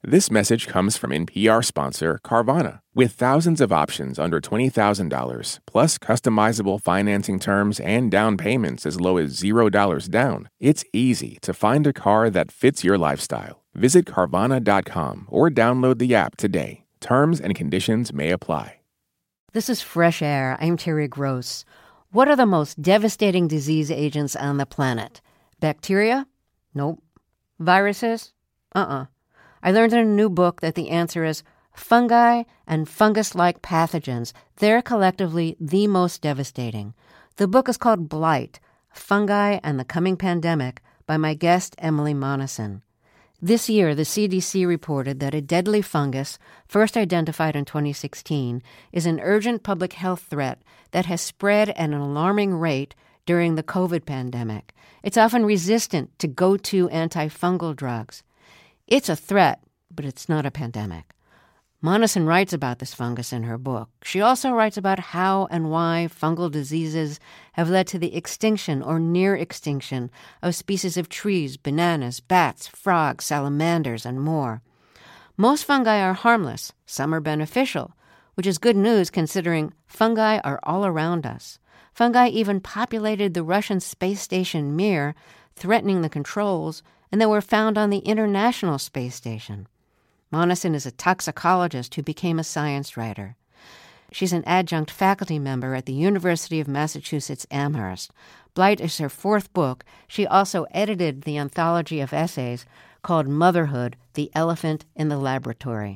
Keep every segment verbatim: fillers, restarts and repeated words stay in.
This message comes from N P R sponsor Carvana. With thousands of options under twenty thousand dollars, plus customizable financing terms and down payments as low as zero dollars down, it's easy to find a car that fits your lifestyle. Visit Carvana dot com or download the app today. Terms and conditions may apply. This is Fresh Air. I'm Terry Gross. What are the most devastating disease agents on the planet? Bacteria? Nope. Viruses? Uh-uh. I learned in a new book that the answer is fungi and fungus-like pathogens. They're collectively the most devastating. The book is called Blight, Fungi and the Coming Pandemic by my guest, Emily Monison. This year, the C D C reported that a deadly fungus, first identified in twenty sixteen, is an urgent public health threat that has spread at an alarming rate during the COVID pandemic. It's often resistant to go-to antifungal drugs. It's a threat, but it's not a pandemic. Monison writes about this fungus in her book. She also writes about how and why fungal diseases have led to the extinction or near extinction of species of trees, bananas, bats, frogs, salamanders, and more. Most fungi are harmless. Some are beneficial, which is good news considering fungi are all around us. Fungi even populated the Russian space station Mir, threatening the controls, and they were found on the International Space Station. Monison is a toxicologist who became a science writer. She's an adjunct faculty member at the University of Massachusetts Amherst. Blight is her fourth book. She also edited the anthology of essays called Motherhood, The Elephant in the Laboratory.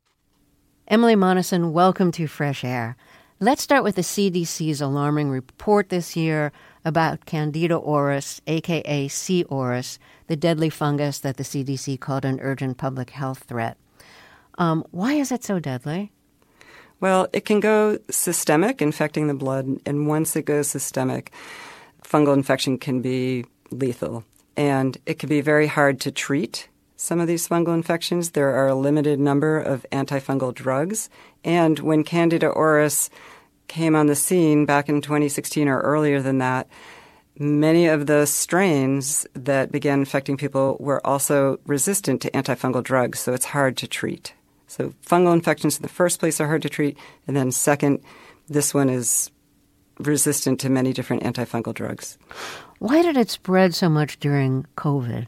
Emily Monison, welcome to Fresh Air. Let's start with the C D C's alarming report this year about Candida auris, a k a. C. auris, the deadly fungus that the C D C called an urgent public health threat. Um, why is it so deadly? Well, it can go systemic, infecting the blood, and once it goes systemic, fungal infection can be lethal. And it can be very hard to treat some of these fungal infections. There are a limited number of antifungal drugs. And when Candida auris came on the scene back in twenty sixteen or earlier than that, many of the strains that began infecting people were also resistant to antifungal drugs, so it's hard to treat. So fungal infections in the first place are hard to treat, and then second, this one is resistant to many different antifungal drugs. Why did it spread so much during COVID?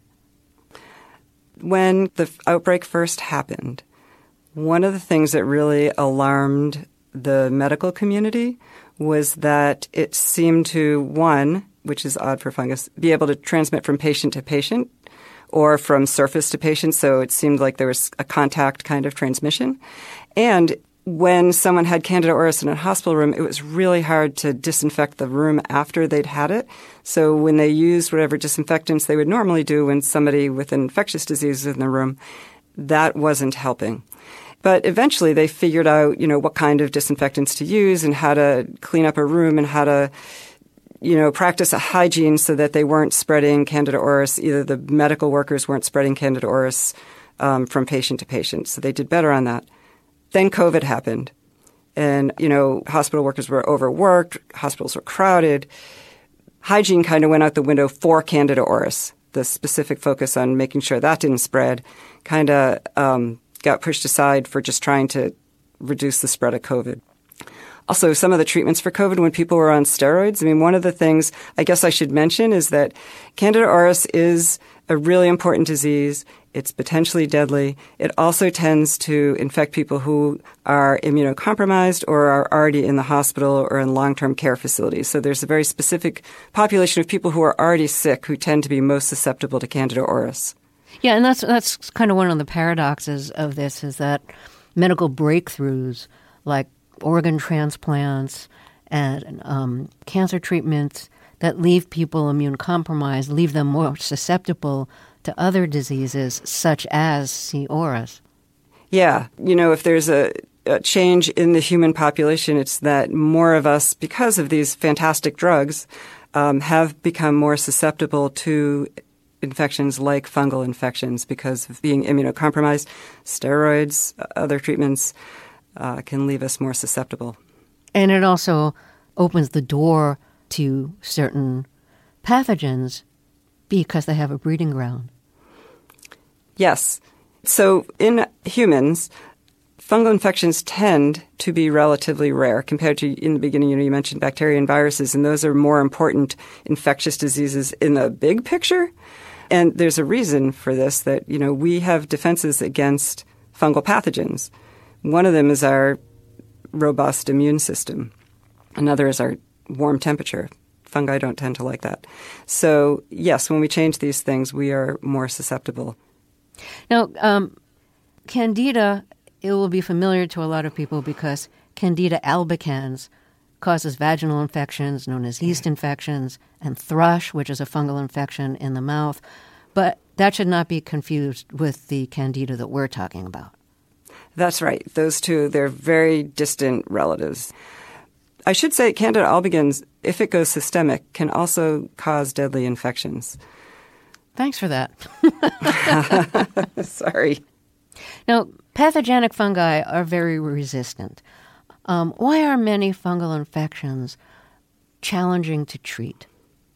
When the outbreak first happened, one of the things that really alarmed the medical community was that it seemed to, one, which is odd for fungus, be able to transmit from patient to patient or from surface to patient. So it seemed like there was a contact kind of transmission. And when someone had Candida auris in a hospital room, it was really hard to disinfect the room after they'd had it. So when they used whatever disinfectants they would normally do when somebody with an infectious disease is in the room, that wasn't helping. But eventually they figured out, you know, what kind of disinfectants to use and how to clean up a room and how to, you know, practice a hygiene so that they weren't spreading Candida auris. Either the medical workers weren't spreading Candida auris um, from patient to patient. So they did better on that. Then COVID happened. And, you know, hospital workers were overworked. Hospitals were crowded. Hygiene kind of went out the window for Candida auris. The specific focus on making sure that didn't spread kind of um, got pushed aside for just trying to reduce the spread of COVID. Also, some of the treatments for COVID when people were on steroids, I mean, one of the things I guess I should mention is that Candida auris is a really important disease. It's potentially deadly. It also tends to infect people who are immunocompromised or are already in the hospital or in long-term care facilities. So there's a very specific population of people who are already sick who tend to be most susceptible to Candida auris. Yeah, and that's that's kind of one of the paradoxes of this is that medical breakthroughs like organ transplants and um, cancer treatments that leave people immune compromised, leave them more susceptible to other diseases such as C. auris. Yeah. You know, if there's a, a change in the human population, it's that more of us, because of these fantastic drugs, um, have become more susceptible to infections like fungal infections because of being immunocompromised. Steroids, other treatments uh, can leave us more susceptible. And it also opens the door to certain pathogens because they have a breeding ground. Yes. So in humans, fungal infections tend to be relatively rare compared to, in the beginning, you know, you mentioned bacteria and viruses, and those are more important infectious diseases in the big picture. And there's a reason for this, that, you know, we have defenses against fungal pathogens. One of them is our robust immune system. Another is our warm temperature. Fungi don't tend to like that. So, yes, when we change these things, we are more susceptible. Now, um, Candida, it will be familiar to a lot of people because Candida albicans causes vaginal infections known as yeast infections, and thrush, which is a fungal infection in the mouth. But that should not be confused with the Candida that we're talking about. That's right. Those two, they're very distant relatives. I should say Candida albicans, if it goes systemic, can also cause deadly infections. Thanks for that. Sorry. Now, pathogenic fungi are very resistant. Um, why are many fungal infections challenging to treat?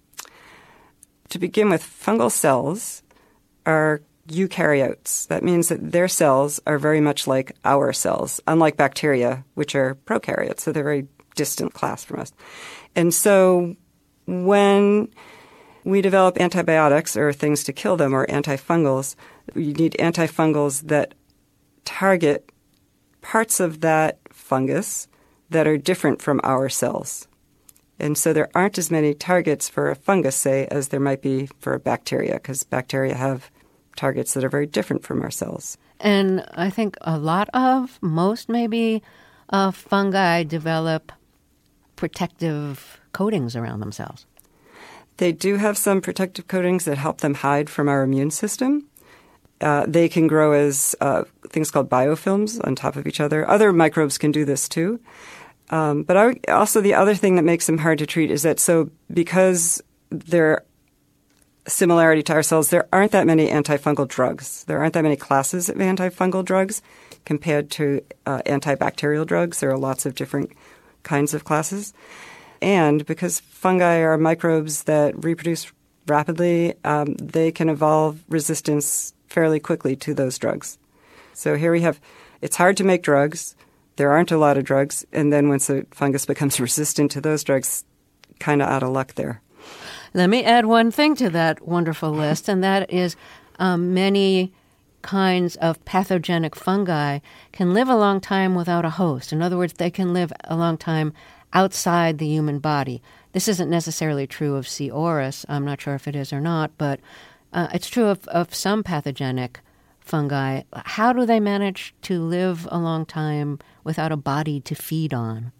To begin with, fungal cells are eukaryotes. That means that their cells are very much like our cells, unlike bacteria, which are prokaryotes. So they're a very distant class from us. And so when we develop antibiotics or things to kill them or antifungals, you need antifungals that target parts of that fungus that are different from our cells. And so there aren't as many targets for a fungus, say, as there might be for a bacteria, because bacteria have targets that are very different from our cells. And I think a lot of, most maybe, uh, fungi develop protective coatings around themselves. They do have some protective coatings that help them hide from our immune system. Uh, they can grow as uh, things called biofilms on top of each other. Other microbes can do this too. Um, but I, also the other thing that makes them hard to treat is that so because they're similarity to our cells, there aren't that many antifungal drugs. There aren't that many classes of antifungal drugs compared to uh, antibacterial drugs. There are lots of different kinds of classes. And because fungi are microbes that reproduce rapidly, um, they can evolve resistance fairly quickly to those drugs. So here we have, it's hard to make drugs. There aren't a lot of drugs. And then once a fungus becomes resistant to those drugs, kind of out of luck there. Let me add one thing to that wonderful list, and that is um, many kinds of pathogenic fungi can live a long time without a host. In other words, they can live a long time outside the human body. This isn't necessarily true of C. auris. I'm not sure if it is or not, but uh, it's true of, of some pathogenic fungi. How do they manage to live a long time without a body to feed on?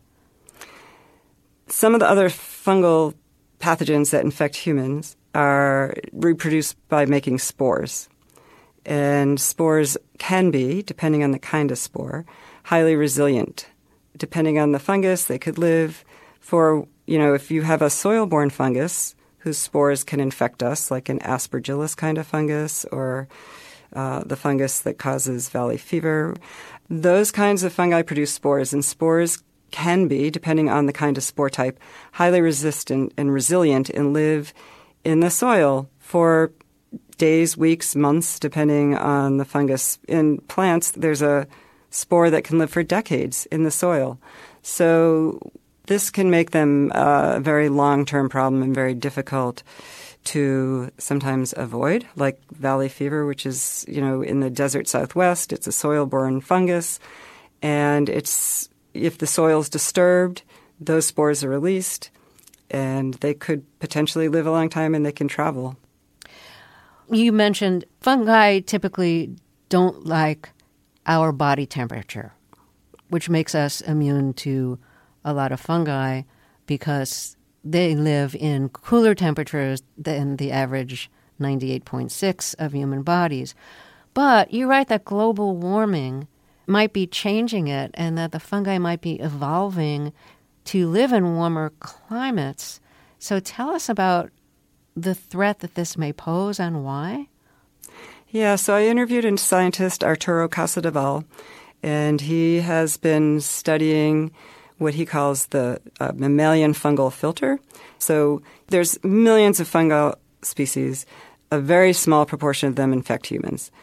Some of the other fungal pathogens that infect humans are reproduced by making spores. And spores can be, depending on the kind of spore, highly resilient. Depending on the fungus, they could live for, you know, if you have a soil-borne fungus whose spores can infect us, like an aspergillus kind of fungus or uh, the fungus that causes valley fever, those kinds of fungi produce spores, and spores can be, depending on the kind of spore type, highly resistant and resilient and live in the soil for days, weeks, months, depending on the fungus. In plants, there's a spore that can live for decades in the soil. So this can make them a very long-term problem and very difficult to sometimes avoid, like valley fever, which is, you know, in the desert southwest. It's a soil-borne fungus, and it's if the soil's disturbed, those spores are released, and they could potentially live a long time, and they can travel. You mentioned fungi typically don't like our body temperature, which makes us immune to a lot of fungi because they live in cooler temperatures than the average ninety-eight point six of human bodies. But you're right that global warming might be changing it and that the fungi might be evolving to live in warmer climates. So tell us about the threat that this may pose and why. Yeah, so I interviewed a scientist, Arturo Casadevall, and he has been studying what he calls the uh, mammalian fungal filter. So there's millions of fungal species. A very small proportion of them infect humans.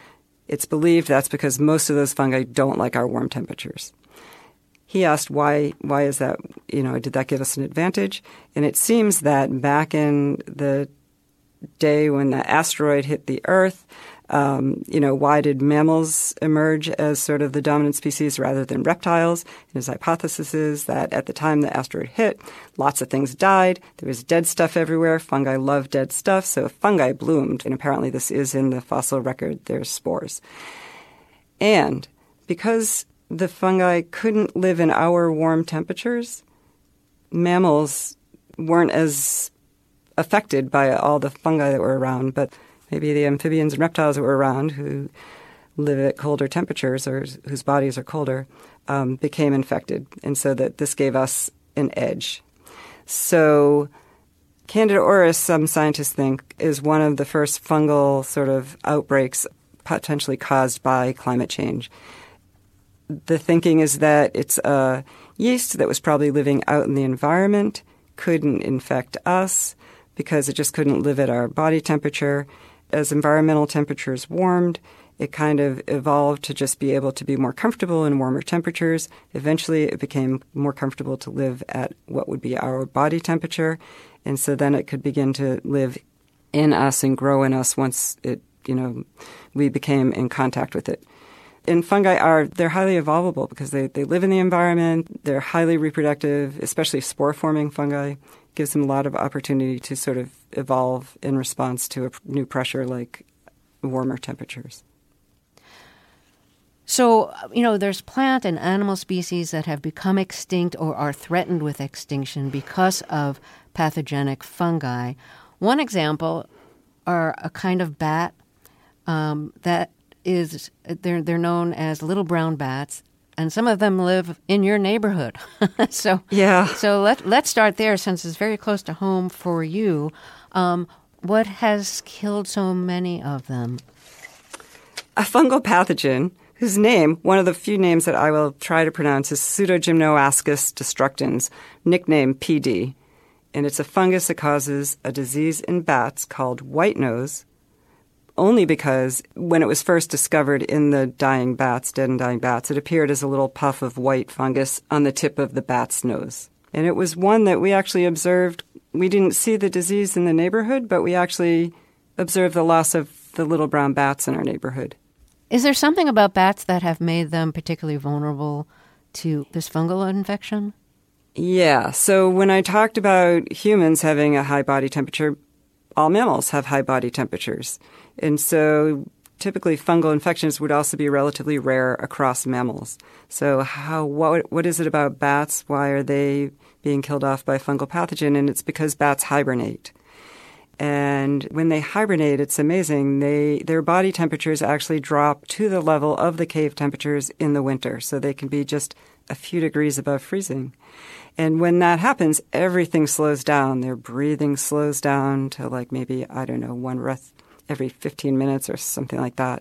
It's believed that's because most of those fungi don't like our warm temperatures. He asked why why is that, you know, did that give us an advantage? And it seems that back in the day when the asteroid hit the Earth, um, you know, why did mammals emerge as sort of the dominant species rather than reptiles? And his hypothesis is that at the time the asteroid hit, lots of things died. There was dead stuff everywhere. Fungi love dead stuff, so fungi bloomed. And apparently this is in the fossil record. There's spores. And because the fungi couldn't live in our warm temperatures, mammals weren't as affected by all the fungi that were around, but maybe the amphibians and reptiles that were around who live at colder temperatures or whose bodies are colder um, became infected. And so that this gave us an edge. So Candida auris, some scientists think, is one of the first fungal sort of outbreaks potentially caused by climate change. The thinking is that it's a yeast that was probably living out in the environment, couldn't infect us because it just couldn't live at our body temperature. As environmental temperatures warmed, it kind of evolved to just be able to be more comfortable in warmer temperatures. Eventually, it became more comfortable to live at what would be our body temperature. And so then it could begin to live in us and grow in us once it, you know, we became in contact with it. And fungi are, they're highly evolvable because they, they live in the environment. They're highly reproductive, especially spore-forming fungi. Gives them a lot of opportunity to sort of evolve in response to a new pressure like warmer temperatures. So, you know, there's plant and animal species that have become extinct or are threatened with extinction because of pathogenic fungi. One example are a kind of bat um, that is, they're, they're known as little brown bats, and some of them live in your neighborhood. so yeah. So let, let's start there since it's very close to home for you. Um, what has killed so many of them? A fungal pathogen whose name, one of the few names that I will try to pronounce, is Pseudogymnoascus destructans, nicknamed P D. And it's a fungus that causes a disease in bats called white nose, only because when it was first discovered in the dying bats, dead and dying bats, it appeared as a little puff of white fungus on the tip of the bat's nose. And it was one that we actually observed. We didn't see the disease in the neighborhood, but we actually observed the loss of the little brown bats in our neighborhood. Is there something about bats that have made them particularly vulnerable to this fungal infection? Yeah. So when I talked about humans having a high body temperature, all mammals have high body temperatures. And so typically fungal infections would also be relatively rare across mammals. So how what what is it about bats? Why are they being killed off by fungal pathogen? And it's because bats hibernate. And when they hibernate, it's amazing. They their body temperatures actually drop to the level of the cave temperatures in the winter. So they can be just a few degrees above freezing. And when that happens, everything slows down. Their breathing slows down to like maybe, I don't know, one breath every fifteen minutes or something like that.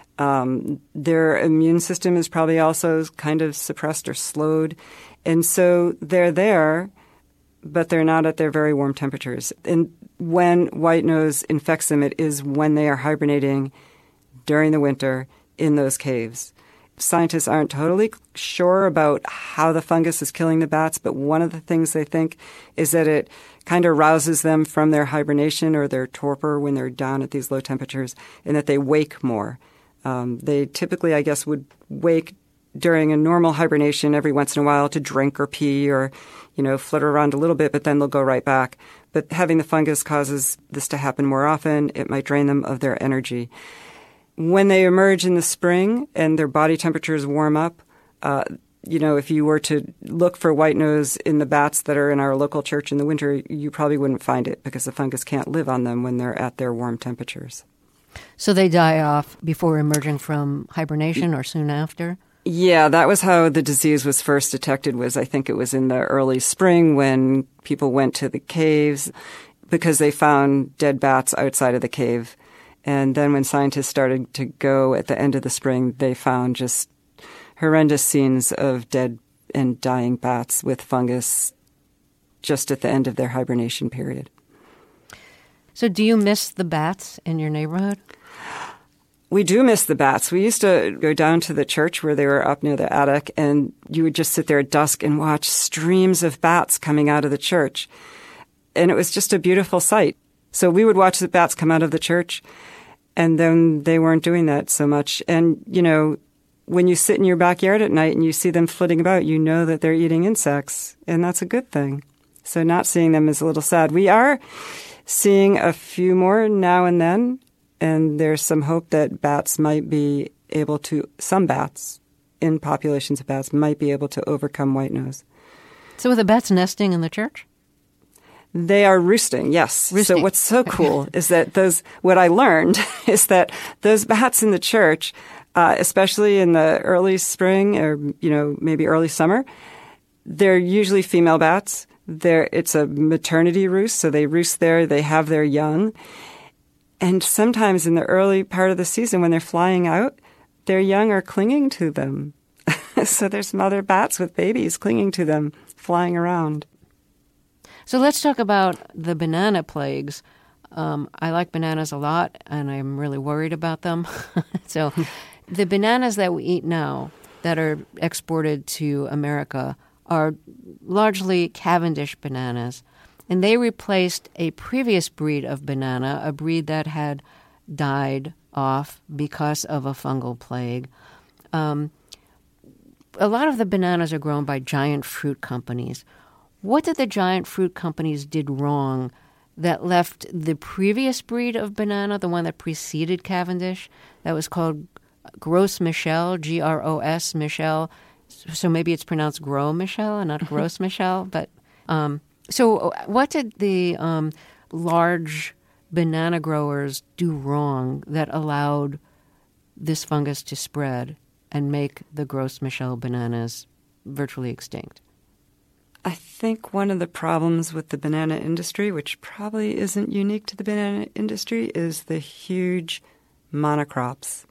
Um, their immune system is probably also kind of suppressed or slowed. And so they're there, but they're not at their very warm temperatures. And when white nose infects them, it is when they are hibernating during the winter in those caves. Scientists aren't totally sure about how the fungus is killing the bats, but one of the things they think is that it kind of rouses them from their hibernation or their torpor when they're down at these low temperatures, and that they wake more. Um, they typically, I guess, would wake during a normal hibernation every once in a while to drink or pee or, you know, flutter around a little bit, but then they'll go right back. But having the fungus causes this to happen more often. It might drain them of their energy. When they emerge in the spring and their body temperatures warm up, uh, you know, if you were to look for white nose in the bats that are in our local church in the winter, you probably wouldn't find it because the fungus can't live on them when they're at their warm temperatures. So they die off before emerging from hibernation or soon after? Yeah, that was how the disease was first detected, was I think it was in the early spring when people went to the caves because they found dead bats outside of the cave. And then when scientists started to go at the end of the spring, they found just horrendous scenes of dead and dying bats with fungus just at the end of their hibernation period. So do you miss the bats in your neighborhood? We do miss the bats. We used to go down to the church where they were up near the attic, and you would just sit there at dusk and watch streams of bats coming out of the church. And it was just a beautiful sight. So we would watch the bats come out of the church, and then they weren't doing that so much. And, you know, when you sit in your backyard at night and you see them flitting about, you know that they're eating insects, and that's a good thing. So not seeing them is a little sad. We are seeing a few more now and then, and there's some hope that bats might be able to, some bats in populations of bats might be able to overcome white nose. So are the bats nesting in the church? They are roosting, yes. Roosting. So what's so cool is that those, what I learned is that those bats in the church, uh, especially in the early spring or, you know, maybe early summer, they're usually female bats. They're, it's a maternity roost, so they roost there, they have their young. And sometimes in the early part of the season when they're flying out, their young are clinging to them. So there's mother bats with babies clinging to them, flying around. So let's talk about the banana plagues. Um, I like bananas a lot, and I'm really worried about them. So the bananas that we eat now that are exported to America are largely Cavendish bananas. And they replaced a previous breed of banana, a breed that had died off because of a fungal plague. Um, a lot of the bananas are grown by giant fruit companies. What did the giant fruit companies did wrong that left the previous breed of banana, the one that preceded Cavendish, that was called Gros Michel, G R O S Michel. So maybe it's pronounced Gros Michel and not Gros Michel, but... Um, So what did the um, large banana growers do wrong that allowed this fungus to spread and make the Gros Michel bananas virtually extinct? I think one of the problems with the banana industry, which probably isn't unique to the banana industry, is the huge monocrops.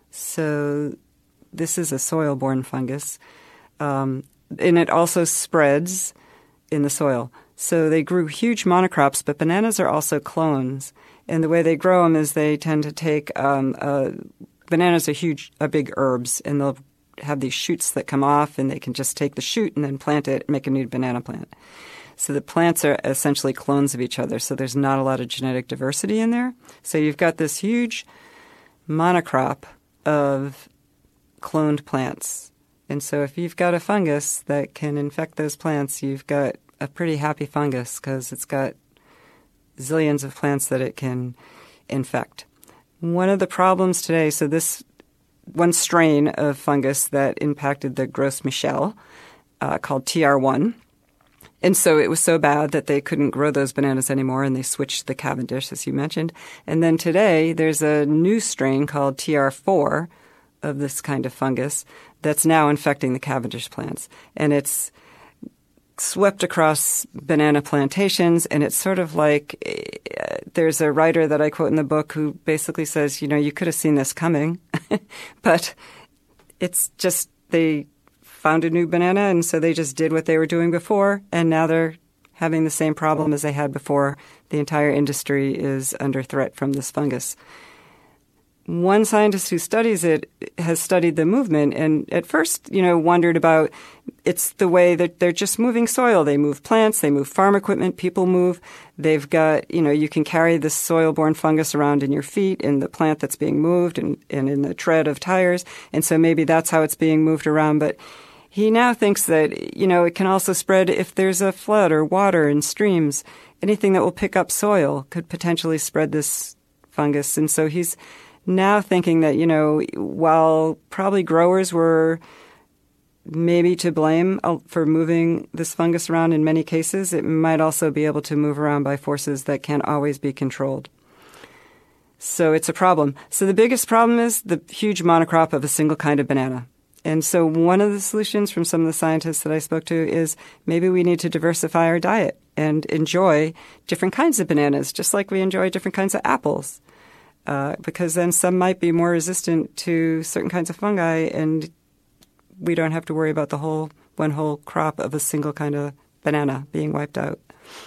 So this is a soil-borne fungus, um, and it also spreads in the soil. So they grew huge monocrops, but bananas are also clones. And the way they grow them is they tend to take um, uh, bananas are huge, are big herbs, and they'll have these shoots that come off, and they can just take the shoot and then plant it and make a new banana plant. So the plants are essentially clones of each other, so there's not a lot of genetic diversity in there. So you've got this huge monocrop of cloned plants. And so if you've got a fungus that can infect those plants, you've got a pretty happy fungus because it's got zillions of plants that it can infect. One of the problems today, so this one strain of fungus that impacted the Gros Michel uh, called T R one. And so it was so bad that they couldn't grow those bananas anymore, and they switched to the Cavendish, as you mentioned. And then today there's a new strain called T R four of this kind of fungus that's now infecting the Cavendish plants. And it's swept across banana plantations, and it's sort of like uh, there's a writer that I quote in the book who basically says, you know, you could have seen this coming, but it's just they found a new banana, and so they just did what they were doing before, and now they're having the same problem as they had before. The entire industry is under threat from this fungus. One scientist who studies it has studied the movement and at first, you know, wondered about it's the way that they're just moving soil. They move plants, they move farm equipment, people move. They've got, you know, you can carry this soil-borne fungus around in your feet in the plant that's being moved and, and in the tread of tires. And so maybe that's how it's being moved around. But he now thinks that, you know, it can also spread if there's a flood or water in streams. Anything that will pick up soil could potentially spread this fungus. And so he's now thinking that, you know, while probably growers were maybe to blame for moving this fungus around in many cases, it might also be able to move around by forces that can't always be controlled. So it's a problem. So the biggest problem is the huge monocrop of a single kind of banana. And so one of the solutions from some of the scientists that I spoke to is maybe we need to diversify our diet and enjoy different kinds of bananas, just like we enjoy different kinds of apples. Uh, because then some might be more resistant to certain kinds of fungi, and we don't have to worry about the whole one whole crop of a single kind of banana being wiped out.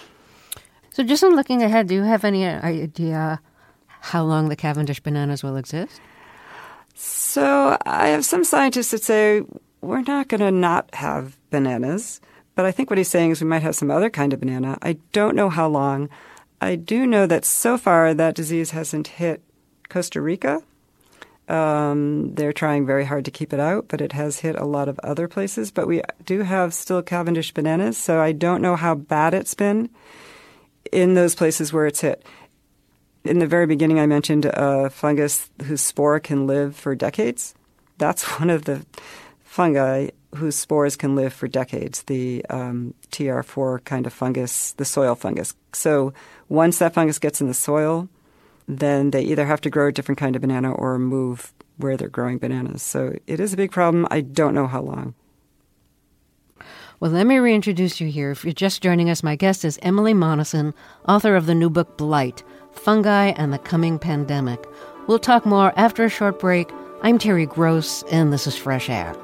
So just in looking ahead, do you have any idea how long the Cavendish bananas will exist? So I have some scientists that say we're not going to not have bananas, but I think what he's saying is we might have some other kind of banana. I don't know how long. I do know that so far that disease hasn't hit Costa Rica. Um, they're trying very hard to keep it out, but it has hit a lot of other places. But we do have still Cavendish bananas, so I don't know how bad it's been in those places where it's hit. In the very beginning, I mentioned a fungus whose spore can live for decades. That's one of the fungi whose spores can live for decades, the um, T R four kind of fungus, the soil fungus. So once that fungus gets in the soil, then they either have to grow a different kind of banana or move where they're growing bananas. So it is a big problem. I don't know how long. Well, let me reintroduce you here. If you're just joining us, my guest is Emily Monison, author of the new book, Blight, Fungi and the Coming Pandemic. We'll talk more after a short break. I'm Terry Gross, and this is Fresh Air.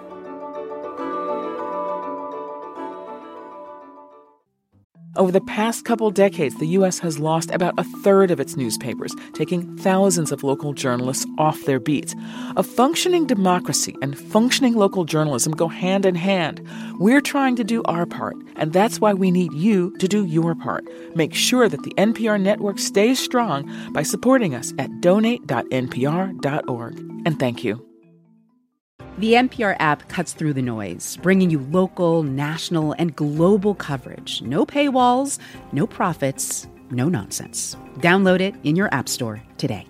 Over the past couple decades, the U S has lost about a third of its newspapers, taking thousands of local journalists off their beats. A functioning democracy and functioning local journalism go hand in hand. We're trying to do our part, and that's why we need you to do your part. Make sure that the N P R network stays strong by supporting us at donate dot n p r dot org. And thank you. The N P R app cuts through the noise, bringing you local, national, and global coverage. No paywalls, no profits, no nonsense. Download it in your app store today.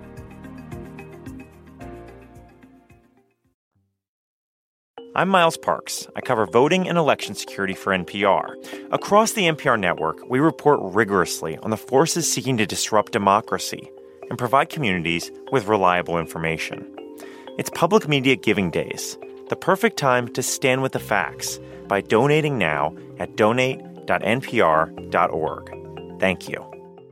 I'm Miles Parks. I cover voting and election security for N P R. Across the N P R network, we report rigorously on the forces seeking to disrupt democracy and provide communities with reliable information. It's Public Media Giving Days, the perfect time to stand with the facts by donating now at donate dot n p r dot org. Thank you.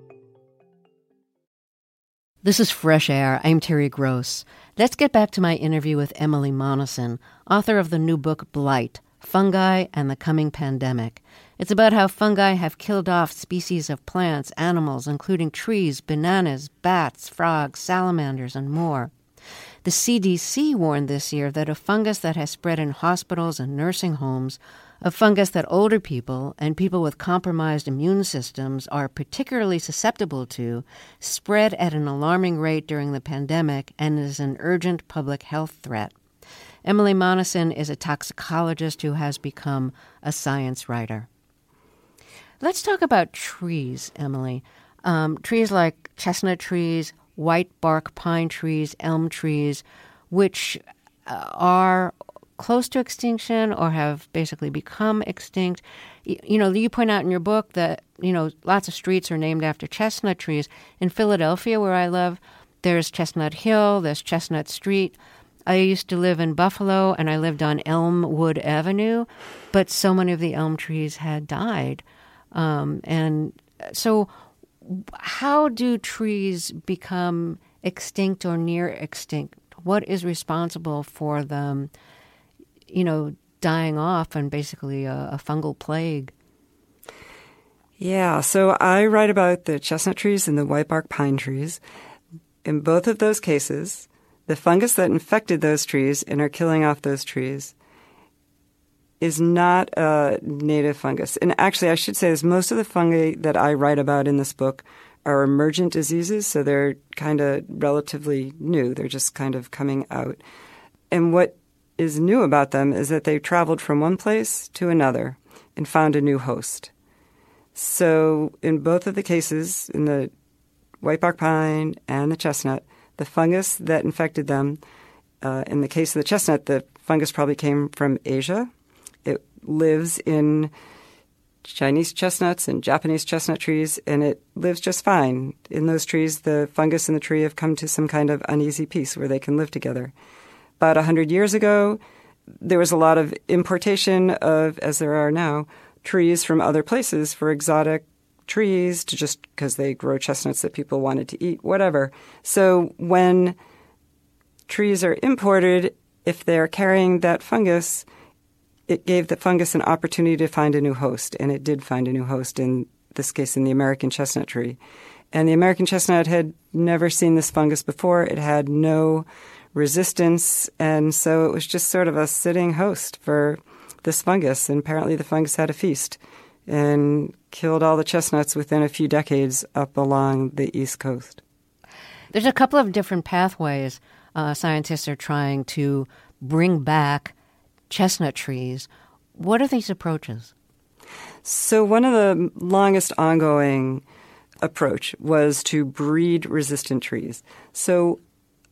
This is Fresh Air. I'm Terry Gross. Let's get back to my interview with Emily Monison, author of the new book, Blight, Fungi and the Coming Pandemic. It's about how fungi have killed off species of plants, animals, including trees, bananas, bats, frogs, salamanders, and more. The C D C warned this year that a fungus that has spread in hospitals and nursing homes, a fungus that older people and people with compromised immune systems are particularly susceptible to, spread at an alarming rate during the pandemic and is an urgent public health threat. Emily Monison is a toxicologist who has become a science writer. Let's talk about trees, Emily. Um, trees like chestnut trees, white bark pine trees, elm trees, which uh, are close to extinction or have basically become extinct. You, you know, you point out in your book that, you know, lots of streets are named after chestnut trees. In Philadelphia, where I live, there's Chestnut Hill, there's Chestnut Street. I used to live in Buffalo, and I lived on Elmwood Avenue, but so many of the elm trees had died. Um, and so how do trees become extinct or near extinct? What is responsible for them, you know, dying off and basically a, a fungal plague? Yeah, so I write about the chestnut trees and the whitebark pine trees. In both of those cases, the fungus that infected those trees and are killing off those trees is not a native fungus. And actually, I should say this, most of the fungi that I write about in this book are emergent diseases, so they're kind of relatively new. They're just kind of coming out. And what is new about them is that they've traveled from one place to another and found a new host. So in both of the cases, in the whitebark pine and the chestnut, the fungus that infected them, uh, in the case of the chestnut, the fungus probably came from Asia. It lives in Chinese chestnuts and Japanese chestnut trees, and it lives just fine. In those trees, the fungus and the tree have come to some kind of uneasy peace where they can live together. About one hundred years ago, there was a lot of importation of, as there are now, trees from other places for exotic trees, to just because they grow chestnuts that people wanted to eat, whatever. So when trees are imported, if they're carrying that fungus, it gave the fungus an opportunity to find a new host, and it did find a new host, in this case in the American chestnut tree. And the American chestnut had never seen this fungus before. It had no resistance. And so it was just sort of a sitting host for this fungus. And apparently the fungus had a feast and killed all the chestnuts within a few decades up along the East Coast. There's a couple of different pathways uh, scientists are trying to bring back chestnut trees. What are these approaches? So one of the longest ongoing approach was to breed resistant trees. So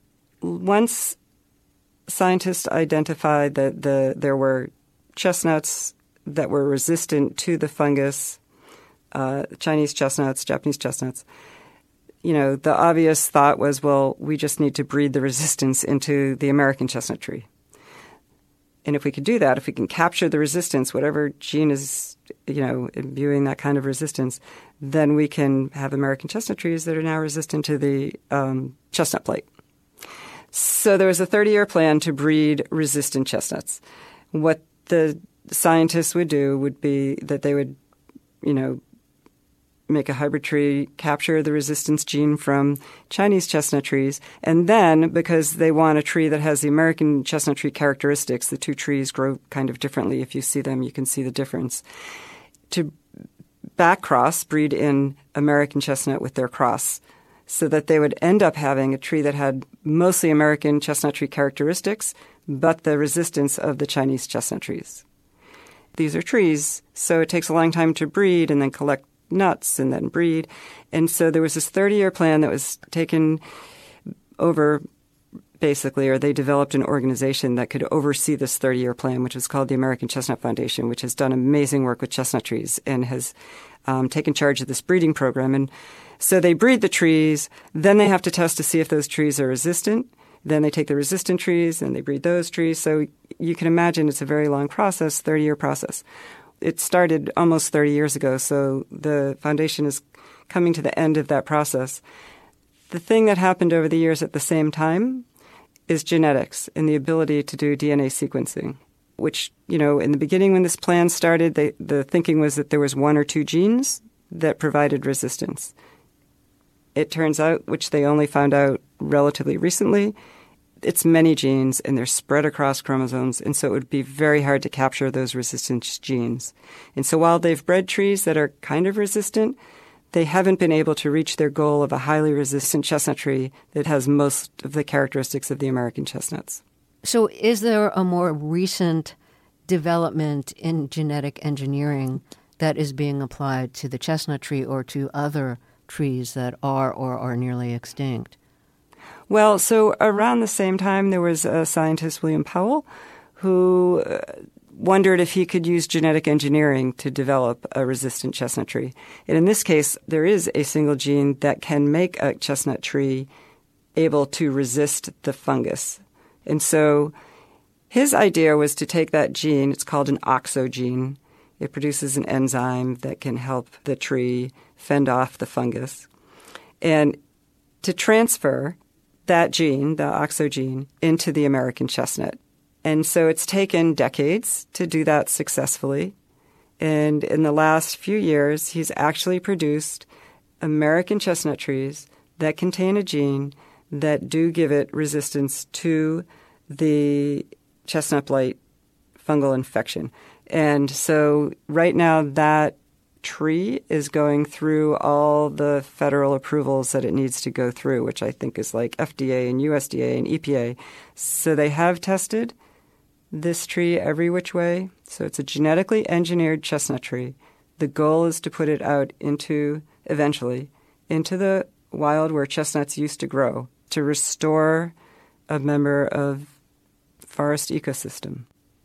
once scientists identified that the there were chestnuts that were resistant to the fungus, uh, Chinese chestnuts, Japanese chestnuts, you know, the obvious thought was, well, we just need to breed the resistance into the American chestnut tree. And if we could do that, if we can capture the resistance, whatever gene is, you know, imbuing that kind of resistance, then we can have American chestnut trees that are now resistant to the um, chestnut blight. So there was a thirty-year plan to breed resistant chestnuts. What the scientists would do would be that they would, you know, make a hybrid tree, capture the resistance gene from Chinese chestnut trees, and then, because they want a tree that has the American chestnut tree characteristics, the two trees grow kind of differently. If you see them, you can see the difference. To back cross, breed in American chestnut with their cross, so that they would end up having a tree that had mostly American chestnut tree characteristics, but the resistance of the Chinese chestnut trees. These are trees, so it takes a long time to breed and then collect nuts and then breed. And so there was this thirty-year plan that was taken over, basically, or they developed an organization that could oversee this thirty-year plan, which was called the American Chestnut Foundation, which has done amazing work with chestnut trees and has um, taken charge of this breeding program. And so they breed the trees, then they have to test to see if those trees are resistant. Then they take the resistant trees and they breed those trees. So you can imagine it's a very long process, thirty-year process. It started almost thirty years ago, so the foundation is coming to the end of that process. The thing that happened over the years at the same time is genetics and the ability to do D N A sequencing, which, you know, in the beginning when this plan started, they, the thinking was that there was one or two genes that provided resistance. It turns out, which they only found out relatively recently, it's many genes, and they're spread across chromosomes, and so it would be very hard to capture those resistance genes. And so while they've bred trees that are kind of resistant, they haven't been able to reach their goal of a highly resistant chestnut tree that has most of the characteristics of the American chestnuts. So is there a more recent development in genetic engineering that is being applied to the chestnut tree or to other trees that are or are nearly extinct? Well, so around the same time, there was a scientist, William Powell, who uh, wondered if he could use genetic engineering to develop a resistant chestnut tree. And in this case, there is a single gene that can make a chestnut tree able to resist the fungus. And so his idea was to take that gene, it's called an oxogene. It produces an enzyme that can help the tree fend off the fungus, and to transfer that gene, the oxogene, into the American chestnut. And so it's taken decades to do that successfully. And in the last few years, he's actually produced American chestnut trees that contain a gene that do give it resistance to the chestnut blight fungal infection. And so right now that tree is going through all the federal approvals that it needs to go through, which I think is like F D A and U S D A and E P A. So they have tested this tree every which way. So it's a genetically engineered chestnut tree. The goal is to put it out into, eventually, into the wild where chestnuts used to grow, to restore a member of forest ecosystem.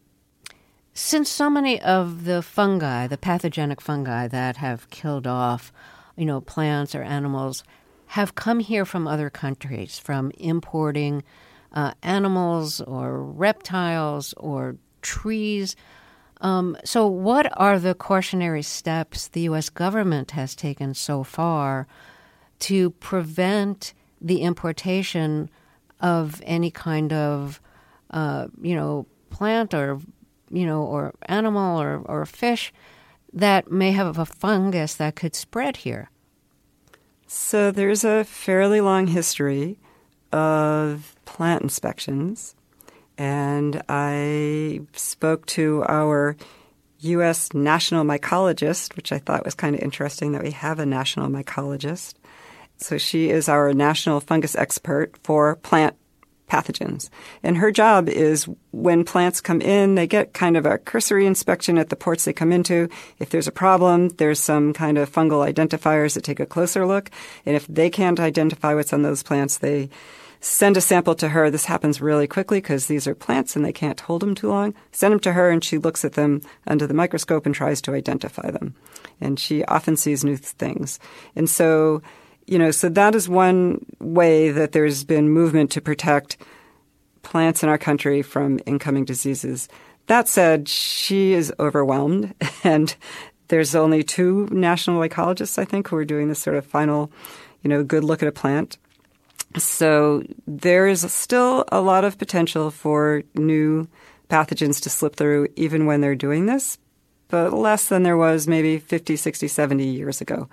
Since so many of the fungi, the pathogenic fungi that have killed off, you know, plants or animals, have come here from other countries, from importing uh, animals or reptiles or trees. Um, so what are the cautionary steps the U S government has taken so far to prevent the importation of any kind of, uh, you know, plant or you know, or animal or, or fish that may have a fungus that could spread here? So there's a fairly long history of plant inspections, and I spoke to our U S national mycologist, which I thought was kind of interesting that we have a national mycologist. So she is our national fungus expert for plant pathogens. And her job is when plants come in, they get kind of a cursory inspection at the ports they come into. If there's a problem, there's some kind of fungal identifiers that take a closer look. And if they can't identify what's on those plants, they send a sample to her. This happens really quickly because these are plants and they can't hold them too long. Send them to her and she looks at them under the microscope and tries to identify them. And she often sees new things. And so, you know, so that is one way that there's been movement to protect plants in our country from incoming diseases. That said, she is overwhelmed and there's only two national mycologists, I think, who are doing this sort of final, you know, good look at a plant. So there is still a lot of potential for new pathogens to slip through even when they're doing this, but less than there was maybe fifty, sixty, seventy years ago.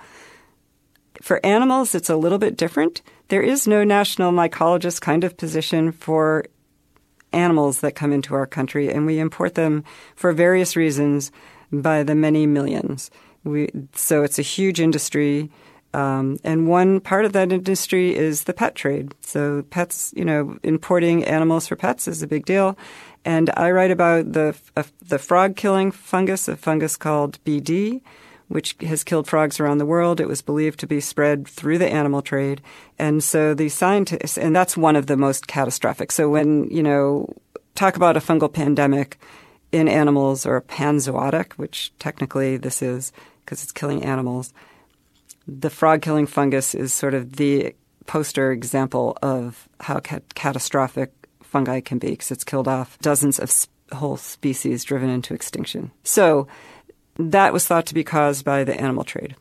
For animals, it's a little bit different. There is no national mycologist kind of position for animals that come into our country, and we import them for various reasons by the many millions. We, so it's a huge industry. Um, and one part of that industry is the pet trade. So pets, you know, importing animals for pets is a big deal. And I write about the uh, the frog-killing fungus, a fungus called B D, which has killed frogs around the world. It was believed to be spread through the animal trade. And so the scientists, and that's one of the most catastrophic. So when, you know, talk about a fungal pandemic in animals or a panzootic, which technically this is because it's killing animals, the frog-killing fungus is sort of the poster example of how cat- catastrophic fungi can be because it's killed off dozens of sp- whole species driven into extinction. So that was thought to be caused by the animal trade.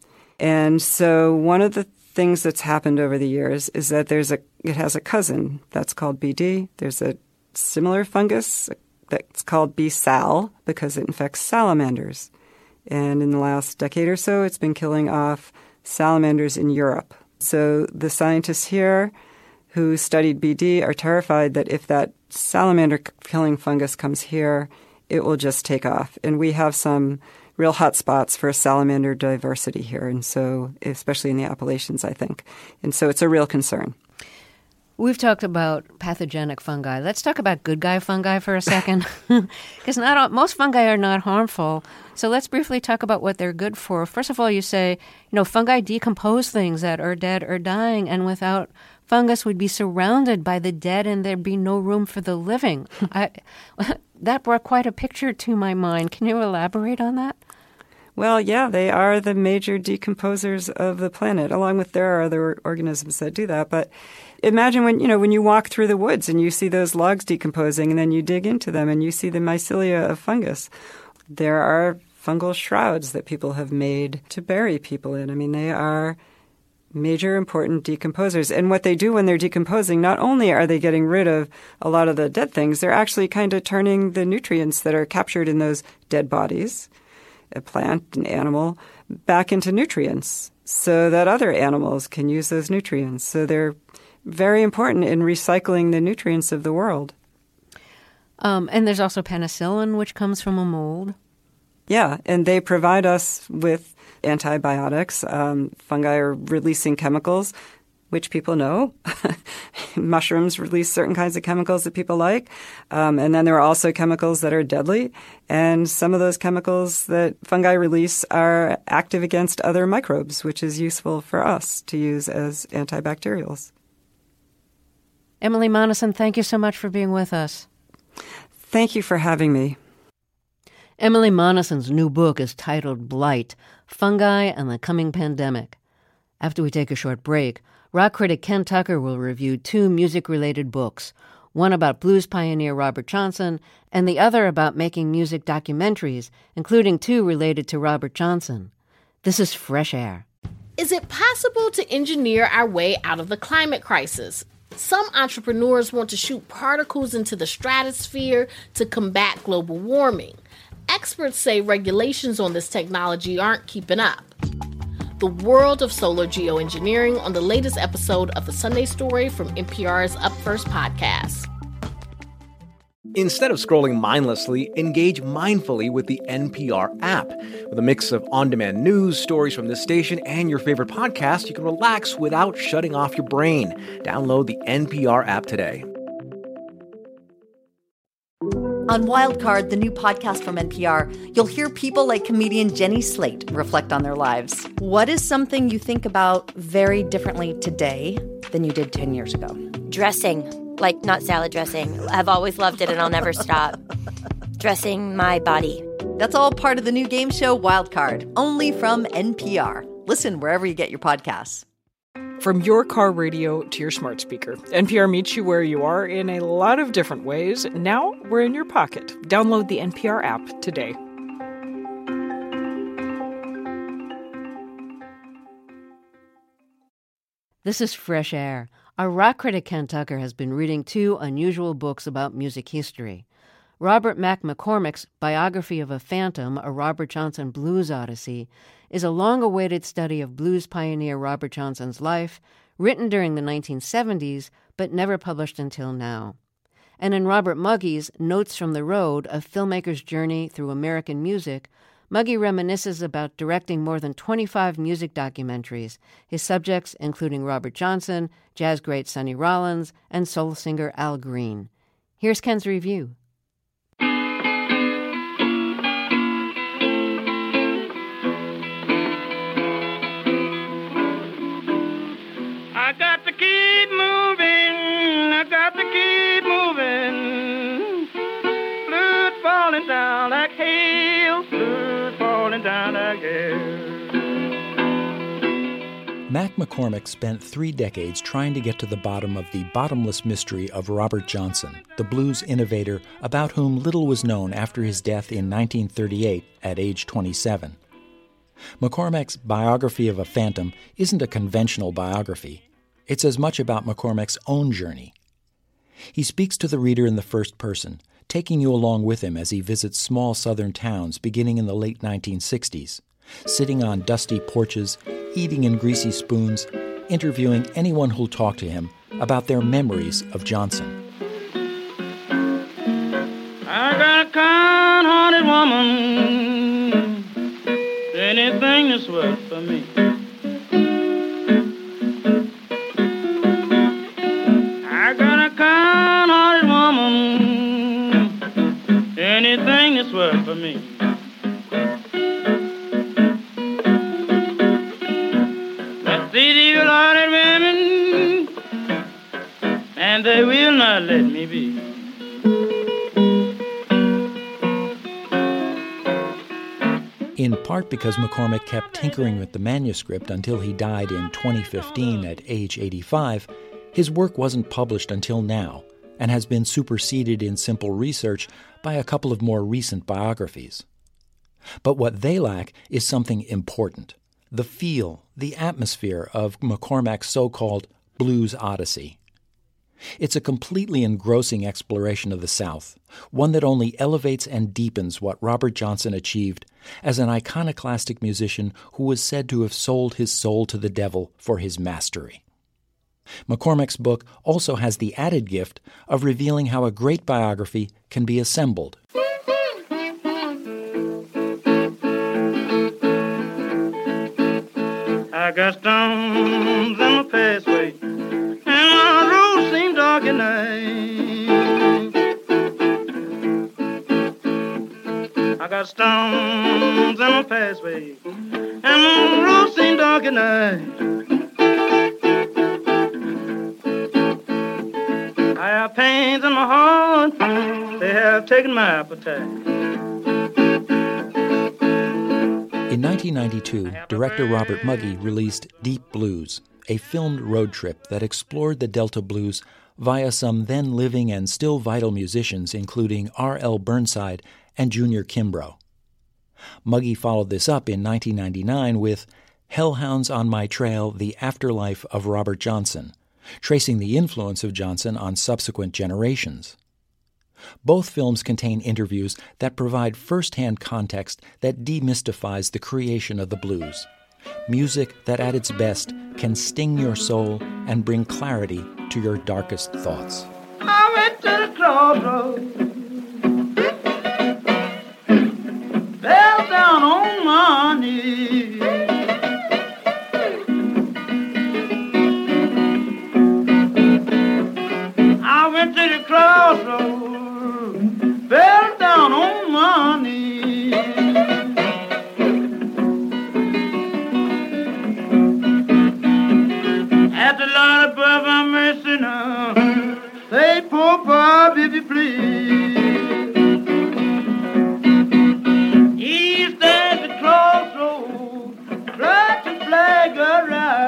And so one of the things that's happened over the years is that there's a it has a cousin that's called B D. There's a similar fungus that's called B. sal because it infects salamanders. And in the last decade or so, it's been killing off salamanders in Europe. So the scientists here who studied B D are terrified that if that salamander-killing fungus comes here, it will just take off. And we have some real hot spots for salamander diversity here, and so especially in the Appalachians, I think. And so it's a real concern. We've talked about pathogenic fungi. Let's talk about good guy fungi for a second, because not all, most fungi are not harmful. So let's briefly talk about what they're good for. First of all, you say, you know, fungi decompose things that are dead or dying, and without fungus, we'd be surrounded by the dead, and there'd be no room for the living. I, that brought quite a picture to my mind. Can you elaborate on that? Well, yeah, they are the major decomposers of the planet, along with there are other organisms that do that. But imagine when, you know, when you walk through the woods and you see those logs decomposing and then you dig into them and you see the mycelia of fungus. There are fungal shrouds that people have made to bury people in. I mean, they are major important decomposers. And what they do when they're decomposing, not only are they getting rid of a lot of the dead things, they're actually kind of turning the nutrients that are captured in those dead bodies, a plant, an animal, back into nutrients so that other animals can use those nutrients. So they're very important in recycling the nutrients of the world. Um, and there's also penicillin, which comes from a mold. Yeah, and they provide us with antibiotics. Um, fungi are releasing chemicals, which people know. Mushrooms release certain kinds of chemicals that people like. Um, and then there are also chemicals that are deadly. And some of those chemicals that fungi release are active against other microbes, which is useful for us to use as antibacterials. Emily Monnison, thank you so much for being with us. Thank you for having me. Emily Monnison's new book is titled Blight, Fungi and the Coming Pandemic. After we take a short break, rock critic Ken Tucker will review two music-related books, one about blues pioneer Robert Johnson and the other about making music documentaries, including two related to Robert Johnson. This is Fresh Air. Is it possible to engineer our way out of the climate crisis? Some entrepreneurs want to shoot particles into the stratosphere to combat global warming. Experts say regulations on this technology aren't keeping up. the world of solar geoengineering on the latest episode of the Sunday Story from N P R's Up First podcast. Instead of scrolling mindlessly, engage mindfully with the N P R app. With a mix of on-demand news, stories from this station, and your favorite podcast, you can relax without shutting off your brain. Download the N P R app today. On Wildcard, the new podcast from N P R, you'll hear people like comedian Jenny Slate reflect on their lives. What is something you think about very differently today than you did ten years ago? Dressing, like not salad dressing. I've always loved it and I'll never stop. Dressing my body. That's all part of the new game show Wildcard, only from N P R. Listen wherever you get your podcasts. From your car radio to your smart speaker, N P R meets you where you are in a lot of different ways. Now we're in your pocket. Download the N P R app today. This is Fresh Air. Our rock critic Ken Tucker has been reading two unusual books about music history. Robert Mac McCormick's Biography of a Phantom, a Robert Johnson Blues Odyssey, is a long-awaited study of blues pioneer Robert Johnson's life, written during the nineteen seventies, but never published until now. And in Robert Muggie's Notes from the Road, a filmmaker's journey through American music, Muggie reminisces about directing more than twenty-five music documentaries, his subjects including Robert Johnson, jazz great Sonny Rollins, and soul singer Al Green. Here's Ken's review. I got to keep moving, I got to keep moving. Blues falling down like hail, blues falling down like hail. Mac McCormick spent three decades trying to get to the bottom of the bottomless mystery of Robert Johnson, the blues innovator about whom little was known after his death in nineteen thirty-eight at age twenty-seven. McCormick's Biography of a Phantom isn't a conventional biography. It's as much about McCormick's own journey. He speaks to the reader in the first person, taking you along with him as he visits small southern towns beginning in the late nineteen sixties, sitting on dusty porches, eating in greasy spoons, interviewing anyone who'll talk to him about their memories of Johnson. I got a kind-hearted woman, anything that's worth for me. I got a kind-hearted woman, anything that's worth for me. But these evil-hearted women, and they will not let me be. In part because McCormick kept tinkering with the manuscript until he died in twenty fifteen at age eighty-five, his work wasn't published until now and has been superseded in simple research by a couple of more recent biographies. But what they lack is something important, the feel, the atmosphere of McCormick's so-called Blues Odyssey. It's a completely engrossing exploration of the South, one that only elevates and deepens what Robert Johnson achieved as an iconoclastic musician who was said to have sold his soul to the devil for his mastery. McCormick's book also has the added gift of revealing how a great biography can be assembled. I got stones in my pathway, and my road seemed dark at night. I got stones in my pathway, and my road seemed dark at night. I have pains in my heart, they have taken my appetite. In nineteen ninety-two, director Robert Muggie released Deep Blues, a filmed road trip that explored the Delta blues via some then living and still vital musicians, including R L Burnside and Junior Kimbrough. Muggie followed this up in nineteen ninety-nine with Hellhounds on My Trail, The Afterlife of Robert Johnson, tracing the influence of Johnson on subsequent generations. Both films contain interviews that provide first-hand context that demystifies the creation of the blues. Music that at its best can sting your soul and bring clarity to your darkest thoughts. I went to the crossroads, fell down on my knees. I went to the crossroads, fell down on my knees. At the Lord above, I'm mercy now. Say, poor Bob, if you please. He stands at the crossroads, try to flag a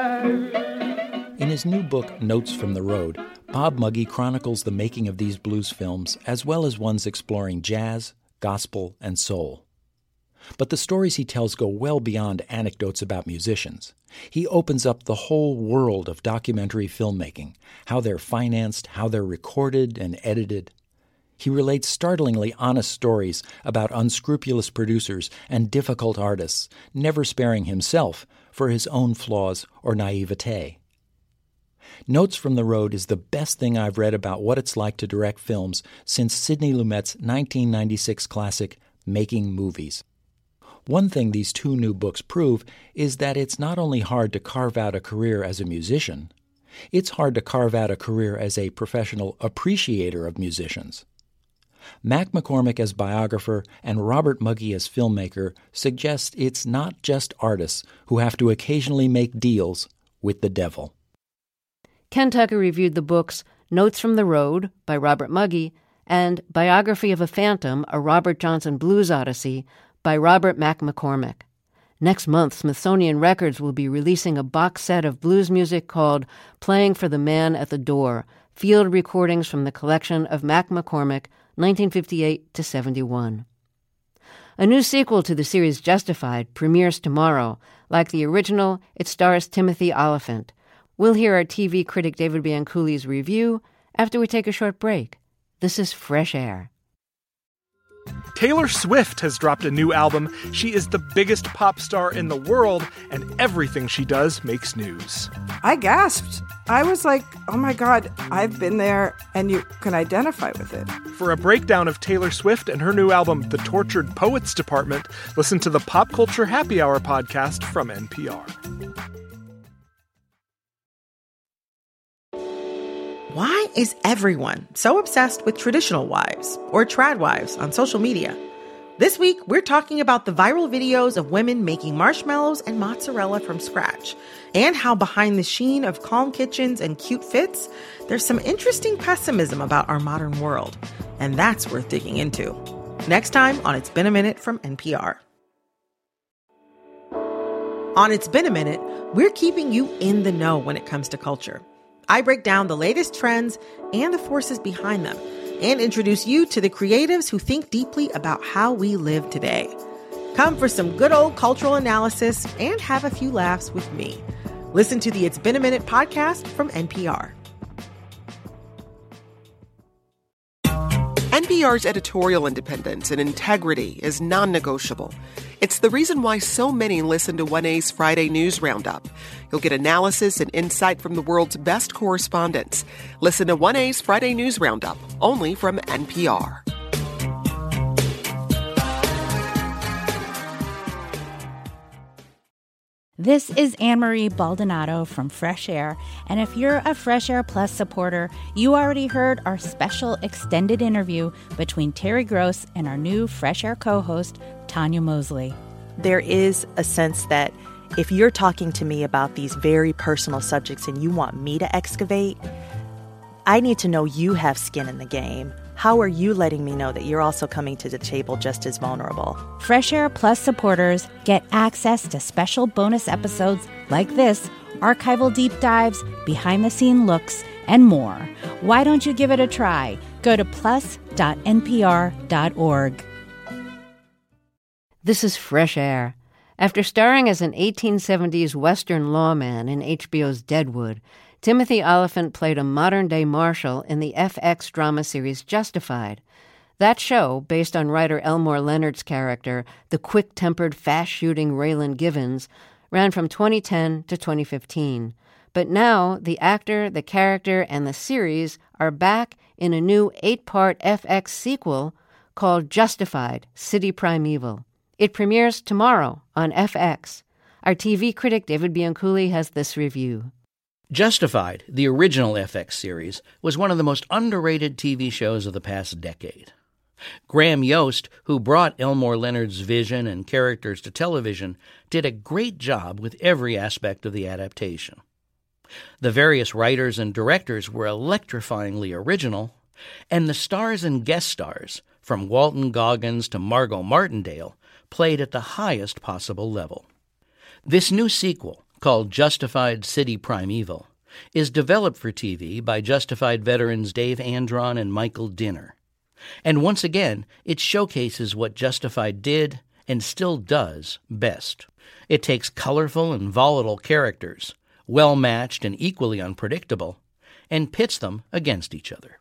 ride. In his new book, Notes from the Road, Bob Muggy chronicles the making of these blues films, as well as ones exploring jazz, gospel, and soul. But the stories he tells go well beyond anecdotes about musicians. He opens up the whole world of documentary filmmaking, how they're financed, how they're recorded and edited. He relates startlingly honest stories about unscrupulous producers and difficult artists, never sparing himself for his own flaws or naivete. Notes from the Road is the best thing I've read about what it's like to direct films since Sidney Lumet's nineteen ninety-six classic, Making Movies. One thing these two new books prove is that it's not only hard to carve out a career as a musician, it's hard to carve out a career as a professional appreciator of musicians. Mac McCormick as biographer and Robert Muggy as filmmaker suggest it's not just artists who have to occasionally make deals with the devil. Ken Tucker reviewed the books Notes from the Road by Robert Muggy and Biography of a Phantom, a Robert Johnson Blues Odyssey by Robert Mac McCormick. Next month, Smithsonian Records will be releasing a box set of blues music called Playing for the Man at the Door, field recordings from the collection of Mac McCormick, nineteen fifty-eight to seventy-one. A new sequel to the series Justified premieres tomorrow. Like the original, it stars Timothy Olyphant. We'll hear our T V critic David Bianculli's review after we take a short break. This is Fresh Air. Taylor Swift has dropped a new album. She is the biggest pop star in the world, and everything she does makes news. I gasped. I was like, oh my God, I've been there, and you can identify with it. For a breakdown of Taylor Swift and her new album, The Tortured Poets Department, listen to the Pop Culture Happy Hour podcast from N P R. Why is everyone so obsessed with traditional wives or trad wives on social media? This week, we're talking about the viral videos of women making marshmallows and mozzarella from scratch, and how behind the sheen of calm kitchens and cute fits, there's some interesting pessimism about our modern world. And that's worth digging into. Next time on It's Been a Minute from N P R. On It's Been a Minute, we're keeping you in the know when it comes to culture. I break down the latest trends and the forces behind them, and introduce you to the creatives who think deeply about how we live today. Come for some good old cultural analysis and have a few laughs with me. Listen to the It's Been a Minute podcast from N P R. N P R's editorial independence and integrity is non-negotiable. It's the reason why so many listen to one A's Friday News Roundup. You'll get analysis and insight from the world's best correspondents. Listen to one A's Friday News Roundup, only from N P R. This is Anne-Marie Baldonado from Fresh Air, and if you're a Fresh Air Plus supporter, you already heard our special extended interview between Terry Gross and our new Fresh Air co-host, Tanya Mosley. There is a sense that if you're talking to me about these very personal subjects and you want me to excavate, I need to know you have skin in the game. How are you letting me know that you're also coming to the table just as vulnerable? Fresh Air Plus supporters get access to special bonus episodes like this, archival deep dives, behind-the-scene looks, and more. Why don't you give it a try? Go to plus dot n p r dot org. This is Fresh Air. After starring as an eighteen seventies Western lawman in H B O's Deadwood, Timothy Olyphant played a modern-day marshal in the F X drama series Justified. That show, based on writer Elmore Leonard's character, the quick-tempered, fast-shooting Raylan Givens, ran from twenty ten to twenty fifteen. But now the actor, the character, and the series are back in a new eight-part F X sequel called Justified: City Primeval. It premieres tomorrow on F X. Our T V critic David Bianculli has this review. Justified, the original F X series, was one of the most underrated T V shows of the past decade. Graham Yost, who brought Elmore Leonard's vision and characters to television, did a great job with every aspect of the adaptation. The various writers and directors were electrifyingly original, and the stars and guest stars, from Walton Goggins to Margot Martindale, played at the highest possible level. This new sequel, called Justified: City Primeval, is developed for T V by Justified veterans Dave Andron and Michael Dinner. And once again, it showcases what Justified did, and still does, best. It takes colorful and volatile characters, well-matched and equally unpredictable, and pits them against each other.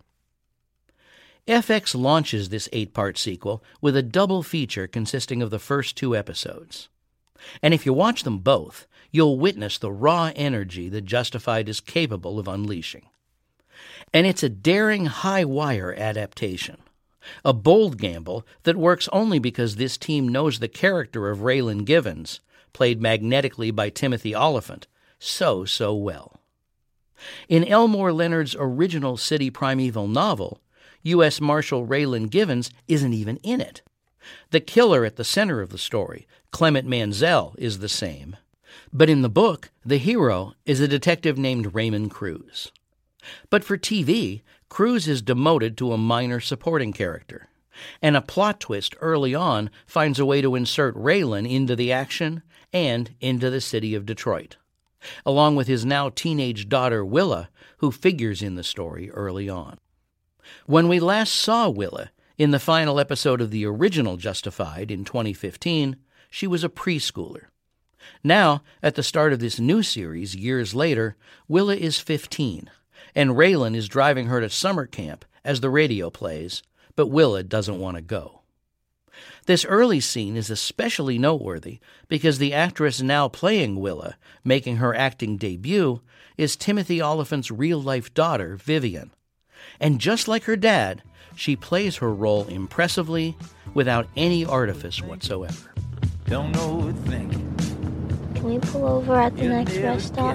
F X launches this eight-part sequel with a double feature consisting of the first two episodes. And if you watch them both, you'll witness the raw energy that Justified is capable of unleashing. And it's a daring high-wire adaptation, a bold gamble that works only because this team knows the character of Raylan Givens, played magnetically by Timothy Olyphant, so, so well. In Elmore Leonard's original City Primeval novel, U S Marshal Raylan Givens isn't even in it. The killer at the center of the story, Clement Mansell, is the same. But in the book, the hero is a detective named Raymond Cruz. But for T V, Cruz is demoted to a minor supporting character, and a plot twist early on finds a way to insert Raylan into the action and into the city of Detroit, along with his now teenage daughter Willa, who figures in the story early on. When we last saw Willa, in the final episode of the original Justified in twenty fifteen, she was a preschooler. Now, at the start of this new series, years later, Willa is fifteen, and Raylan is driving her to summer camp as the radio plays, but Willa doesn't want to go. This early scene is especially noteworthy because the actress now playing Willa, making her acting debut, is Timothy Olyphant's real-life daughter, Vivian. And just like her dad, she plays her role impressively, without any artifice whatsoever. Don't know a thing. Can we pull over at the next rest stop?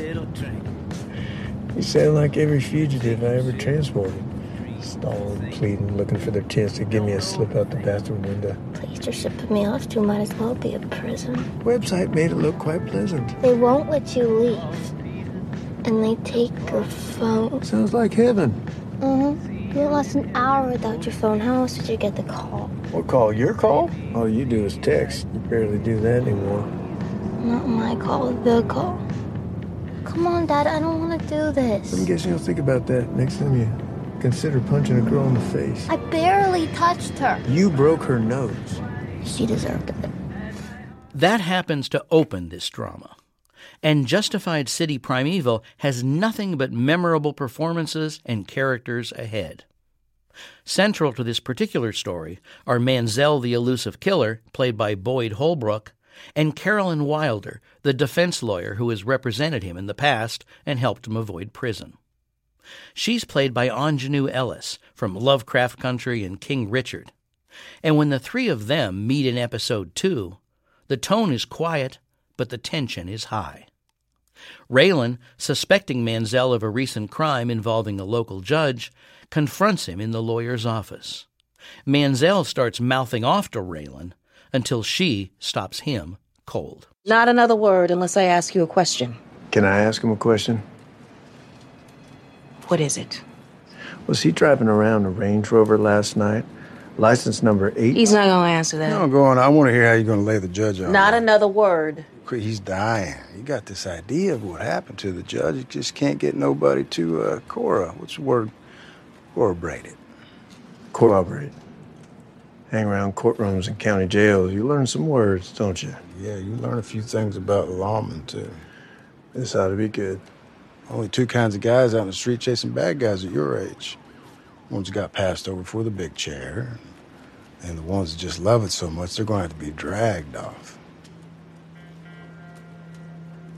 You sound like every fugitive I ever transported. Stalling, pleading, looking for their chance to give me a slip out the bathroom window. Please, they're shipping me off to might as well be a prison. Website made it look quite pleasant. They won't let you leave. And they take your phone. Sounds like heaven. Mm-hmm. You went less an hour without your phone. How else did you get the call? What call? Your call? All you do is text. You barely do that anymore. Not my call, the call. Come on, Dad, I don't want to do this. I'm guessing you'll think about that next time you consider punching a girl in the face. I barely touched her. You broke her nose. She deserved it. That happens to open this drama. And Justified: City Primeval has nothing but memorable performances and characters ahead. Central to this particular story are Mansell the elusive killer, played by Boyd Holbrook, and Carolyn Wilder, the defense lawyer who has represented him in the past and helped him avoid prison. She's played by Anjanou Ellis from Lovecraft Country and King Richard. And when the three of them meet in episode two, the tone is quiet, but the tension is high. Raylan, suspecting Mansell of a recent crime involving a local judge, confronts him in the lawyer's office. Mansell starts mouthing off to Raylan until she stops him cold. Not another word unless I ask you a question. Can I ask him a question? What is it? Was he driving around a Range Rover last night? License number eight? He's not going to answer that. No, go on. I want to hear how you're going to lay the judge out. Not another word. He's dying. You got this idea of what happened to the judge. You just can't get nobody to uh, Cora. What's the word? Corroborate it. Corroborate. Hang around courtrooms and county jails. You learn some words, don't you? Yeah, you learn a few things about lawmen, too. This ought to be good. Only two kinds of guys out in the street chasing bad guys at your age. Ones who got passed over for the big chair, and the ones that just love it so much they're going to have to be dragged off.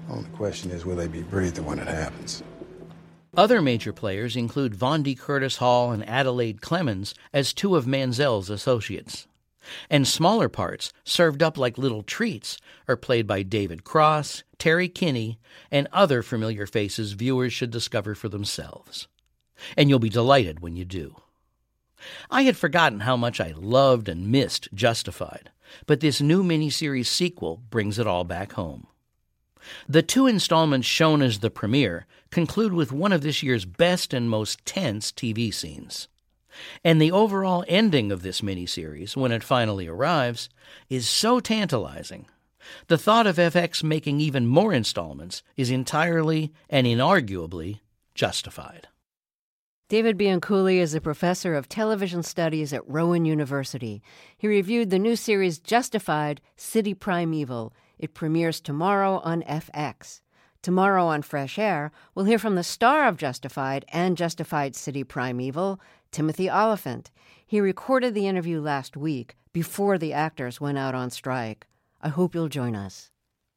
Only question is, will they be breathing when it happens? Other major players include Vondie Curtis Hall and Adelaide Clemens as two of Manzel's associates. And smaller parts, served up like little treats, are played by David Cross, Terry Kinney, and other familiar faces viewers should discover for themselves. And you'll be delighted when you do. I had forgotten how much I loved and missed Justified, but this new miniseries sequel brings it all back home. The two installments shown as the premiere conclude with one of this year's best and most tense T V scenes. And the overall ending of this miniseries, when it finally arrives, is so tantalizing. The thought of F X making even more installments is entirely and inarguably justified. David Bianculli is a professor of television studies at Rowan University. He reviewed the new series Justified, City Primeval. It premieres tomorrow on F X. Tomorrow on Fresh Air, we'll hear from the star of Justified and Justified City Primeval, Timothy Olyphant. He recorded the interview last week before the actors went out on strike. I hope you'll join us.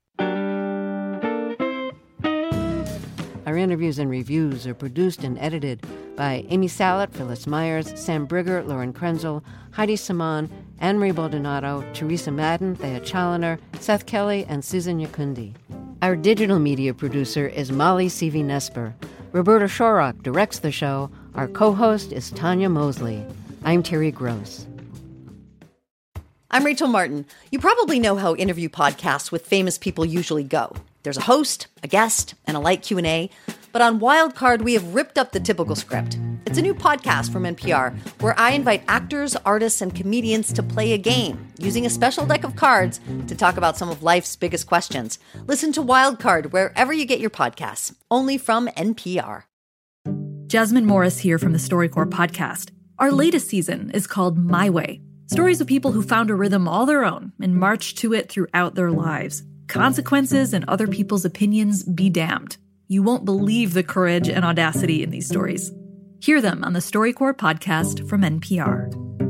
Our interviews and reviews are produced and edited by Amy Salet, Phyllis Myers, Sam Brigger, Lauren Krenzel, Heidi Saman, Anne-Marie Baldonado, Teresa Madden, Thea Challoner, Seth Kelly, and Susan Yakundi. Our digital media producer is Molly Seavey-Nesper. Roberta Shorrock directs the show. Our co-host is Tanya Mosley. I'm Terry Gross. I'm Rachel Martin. You probably know how interview podcasts with famous people usually go. There's a host, a guest, and a light Q and A. But on Wildcard, we have ripped up the typical script. It's a new podcast from N P R where I invite actors, artists, and comedians to play a game using a special deck of cards to talk about some of life's biggest questions. Listen to Wildcard wherever you get your podcasts, only from N P R. Jasmine Morris here from the StoryCorps podcast. Our latest season is called My Way. Stories of people who found a rhythm all their own and marched to it throughout their lives. Consequences and other people's opinions be damned. You won't believe the courage and audacity in these stories. Hear them on the StoryCorps podcast from N P R.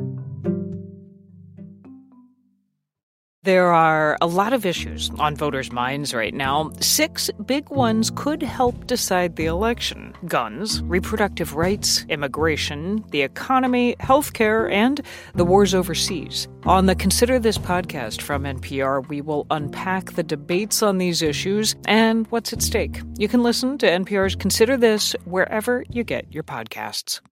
There are a lot of issues on voters' minds right now. Six big ones could help decide the election: guns, reproductive rights, immigration, the economy, healthcare, and the wars overseas. On the Consider This podcast from N P R, we will unpack the debates on these issues and what's at stake. You can listen to N P R's Consider This wherever you get your podcasts.